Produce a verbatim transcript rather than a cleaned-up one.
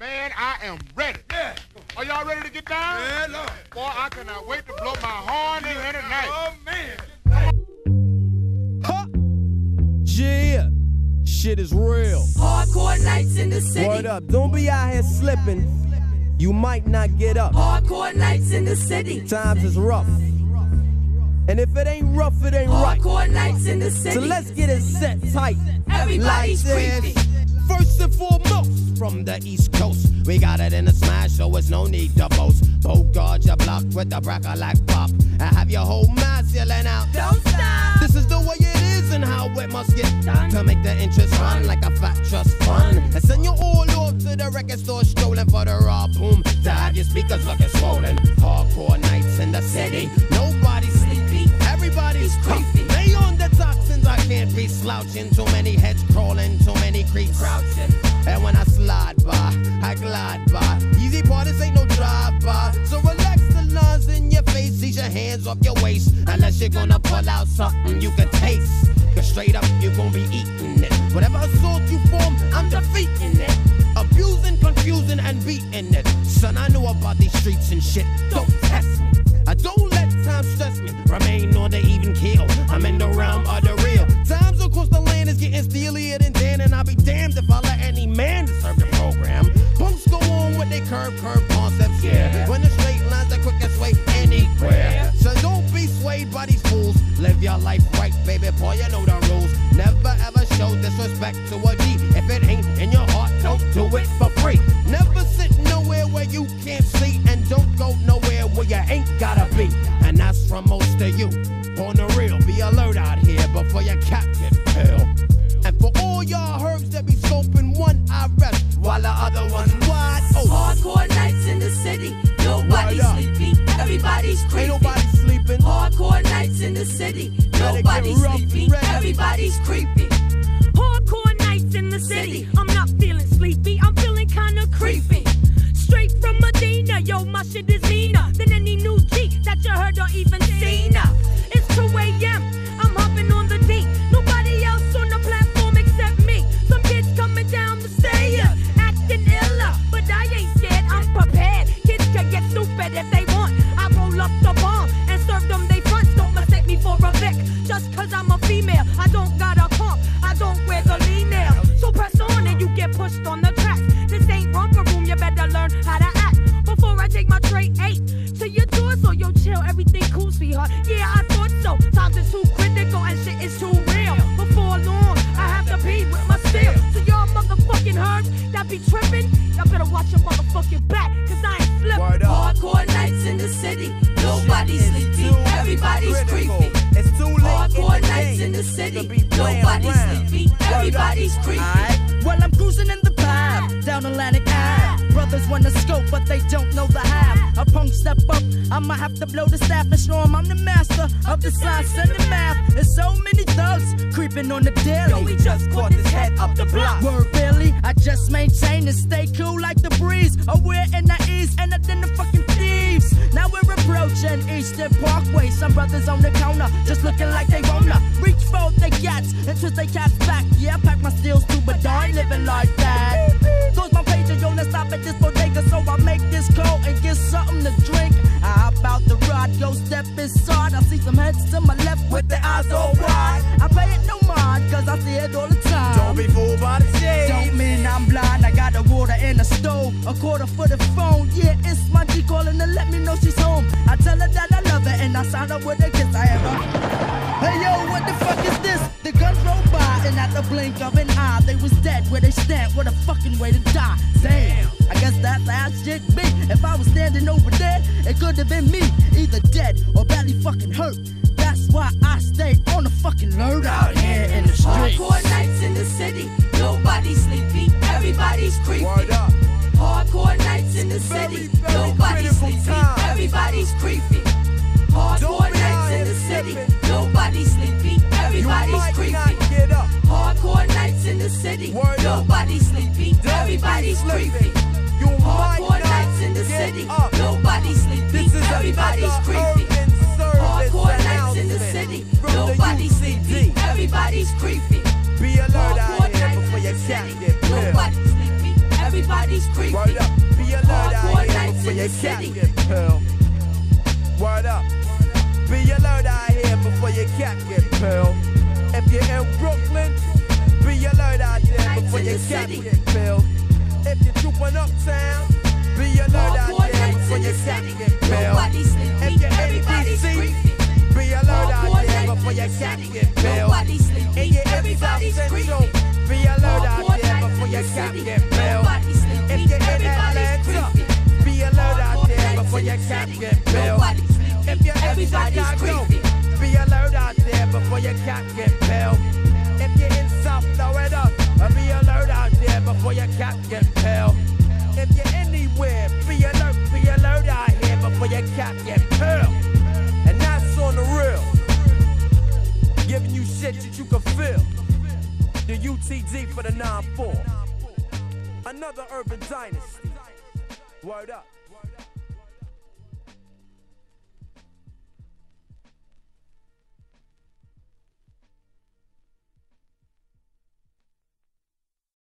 Man, I am ready. Yeah. Are y'all ready to get down? Yeah, Lord. Boy, I cannot wait to blow my horn in here tonight. Oh, man. Huh? Yeah. Shit is real. Hardcore nights in the city. Word up. Don't be out here slipping. You might not get up. Hardcore nights in the city. Times is rough. And if it ain't rough, it ain't right. Hardcore nights in the city. So let's get it set tight. Everybody's like creepy. First and foremost, from the East Coast, we got it in the smash, so it's no need to boast. Bogart your block with the bracker like pop, and have your whole mass yelling out, don't stop. This is the way it is and how it must get done to make the interest run like a fat trust fund. And send you all off to the record store strolling for the raw boom to have your speakers looking swollen. Hardcore nights in the city, nobody's sleepy, everybody's creepy. They on the toxins, I can't be slouching. Too many heads crawling, too many creeps crouching. And when I slide by, I glide by. Easy parties ain't no drive-by. So relax the lines in your face, ease your hands off your waist. Unless you're gonna pull out something you can taste. Cause straight up, you're gonna be eating it. Whatever assault you form, I'm defeating it. Abusing, confusing, and beating it. Son, I know about these streets and shit. Don't test me. I don't let time stress me. Remain on the even keel. I'm in the realm of the real. Times across the land is getting steelier than Dan, and I'll be damned if I let any man disturb the program. Punks go on with their curve, curve concepts, yeah. When the straight line's the quickest way anywhere. So don't be swayed by these fools. Live your life right, baby boy, you know the rules. Never ever show disrespect to a G. If it ain't in your heart, don't do it for free. Never sit nowhere where you can't see, and don't go nowhere where you ain't gotta be. And that's from most of you. On the real, be alert out here before your cap get pale. And for all y'all herbs that be scoping, one I rest while the other one's wide open. Hardcore nights in the city, nobody's sleepy, everybody's creepy. Ain't nobody sleeping. Hardcore nights in the city, nobody's sleepy, everybody's creepy. Hardcore nights in the city, I'm not feeling sleepy, I'm feeling kinda creepy. Straight from Medina, yo, my shit is meaner than any new G that you heard or even seen. It's two A M, I'm hopping on the D. Nobody else on the platform except me. Some kids coming down the stairs, acting iller, but I ain't scared, I'm prepared. Kids can get stupid if they want. I roll up the bomb and serve them they fronts. Don't mistake me for a Vic, just cause I'm a female. I don't got a pump, I don't wear the lean nail. So press on and you get pushed on the track. This ain't romper room, you better learn how to act. Before I take my tray eight to your door, so yo chill, everything cool, sweetheart. Yeah, I thought so. Times is too critical and shit is too real. Before long, I have to pee with my steel. So y'all motherfucking herbs that be tripping, y'all better watch your motherfucking back, cause I ain't flipping. Hardcore nights in the city, nobody's sleepy, everybody's creepy. It's too late. Hardcore nights in the city, nobody's sleepy, everybody's creepy. Right. Well, I'm cruising in the path down Atlantic Ave. Brothers wanna scope, but they don't know the half. A punk step up, I'ma have to blow the staff and show 'em I'm the master of the science and the math. There's so many thugs creeping on the daily. Yo, we just caught his head up the block. Word really, I just maintain and stay cool like the breeze. Aware in the east and then the fucking thieves. Now we're approaching Eastern Parkway. Some brothers on the counter just looking like they wanna reach for the gats and twist their cats back. Yeah, I pack my steels too, but I ain't living like that. Close my page and yo, let's stop at this bodega, so I make this call and get something to drink. How about the rod? Go step inside. I see some heads to my left with their eyes all wide. I pay it no mind, cause I see it all the time. Don't be fooled by the shade. Don't mean I'm blind, I got the water in the stove. A quarter for the phone, yeah, it's my G calling to let me know she's home. I tell her that I love her and I sign up with a kiss. I ever. Hey yo, what the fuck is this? The guns roll by and at the blink of an eye, they was dead where they stand. What a fucking way to die. Damn, I guess that's how shit be. If I was standing over there, it could have been me, either dead or badly fucking hurt. That's why I stay on the fucking alert out here in the streets. Hardcore nights in the city, nobody's sleepy, everybody's creepy. Hardcore nights in the city, nobody's sleepy, everybody's creepy. Hardcore nights in the city, nobody's sleepy, everybody's creepy. Hardcore nights in the city, nobody's sleepy, everybody's creepy. Hardcore nights in the city, nobody's sleepy, everybody's creepy. Hardcore nights in the city, nobody's sleepy, everybody's creepy. Be alert out Hardcore here nights before in your the cat city, get pissed. nobody's sleepy, everybody's nobody's creepy. Word up, be alert out Hardcore here nights before in your the cat city. get peeled. Word up, be alert out here before your cat get peeled. If you're in Brooklyn, be alert out there before your cat get peeled. If you're trooping uptown, be alert out there before your cat get peeled. If you're in D C, be alert out there before your cat get peeled. And you're in South Central, be alert out there before your cat get peeled. If you're in Atlanta, be alert out there before your cat get peeled. If you're in Chicago, be alert out there before your cat get peeled. If you're in South Florida, be alert out there before your cat get peeled. If you're anywhere, be alert, be alert out here before your cat get peeled. And that's on the real, giving you shit that you can feel. The U T D for the nine four, another urban dynasty. Word up.